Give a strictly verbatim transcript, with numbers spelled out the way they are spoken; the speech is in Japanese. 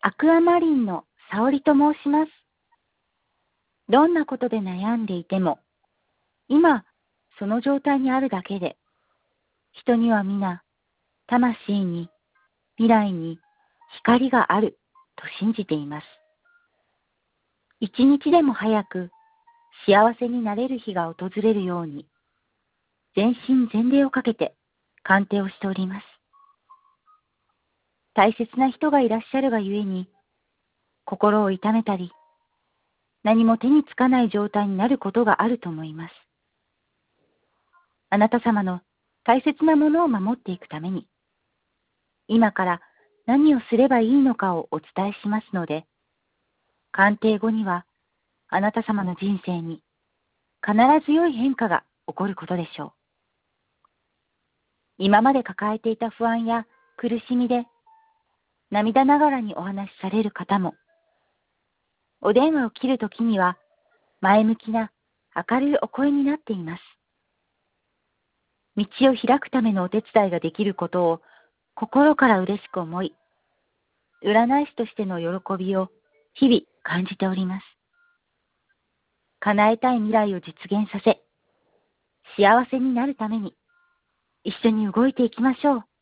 アクアマリンの沙織と申します。どんなことで悩んでいても、今、その状態にあるだけで、人には皆、魂に、未来に光があると信じています。一日でも早く幸せになれる日が訪れるように、全身全霊をかけて鑑定をしております。大切な人がいらっしゃるがゆえに、心を痛めたり、何も手につかない状態になることがあると思います。あなた様の大切なものを守っていくために、今から何をすればいいのかをお伝えしますので、鑑定後にはあなた様の人生に必ず良い変化が起こることでしょう。今まで抱えていた不安や苦しみで涙ながらにお話しされる方も、お電話を切るときには前向きな明るいお声になっています。道を開くためのお手伝いができることを心から嬉しく思い、占い師としての喜びを日々感じております。叶えたい未来を実現させ、幸せになるために一緒に動いていきましょう。